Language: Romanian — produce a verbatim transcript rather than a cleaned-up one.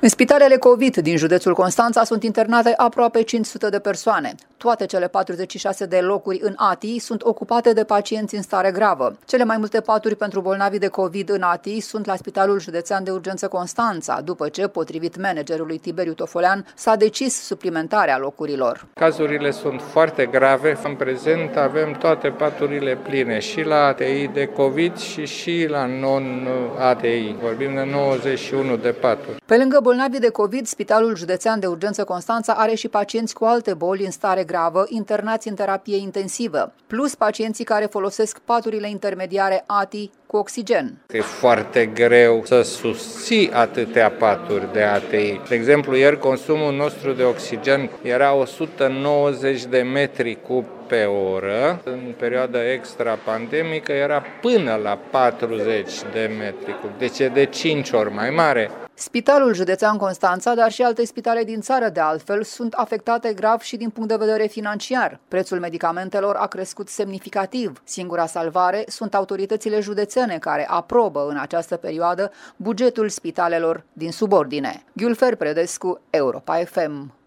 În spitalele COVID din județul Constanța sunt internate aproape cinci sute de persoane. Toate cele patruzeci și șase de locuri în A T I sunt ocupate de pacienți în stare gravă. Cele mai multe paturi pentru bolnavi de COVID în A T I sunt la Spitalul Județean de Urgență Constanța, după ce, potrivit managerului Tiberiu Tofolean, s-a decis suplimentarea locurilor. Cazurile sunt foarte grave. În prezent avem toate paturile pline, și la A T I de COVID și și la non-A T I. Vorbim de nouăzeci și unu de paturi. Pe lângă bolnavi de COVID, Spitalul Județean de Urgență Constanța are și pacienți cu alte boli în stare gravă, internați în terapie intensivă, plus pacienții care folosesc paturile intermediare A T I cu oxigen. E foarte greu să susții atâtea paturi de A T I. De exemplu, ieri consumul nostru de oxigen era o sută nouăzeci de metri cub pe oră. În perioada extra-pandemică era până la patruzeci de metri cub, deci e de cinci ori mai mare. Spitalul Județean Constanța, dar și alte spitale din țară de altfel, sunt afectate grav și din punct de vedere financiar. Prețul medicamentelor a crescut semnificativ. Singura salvare sunt autoritățile județene care aprobă în această perioadă bugetul spitalelor din subordine. Ghiulfer Predescu, Europa F M.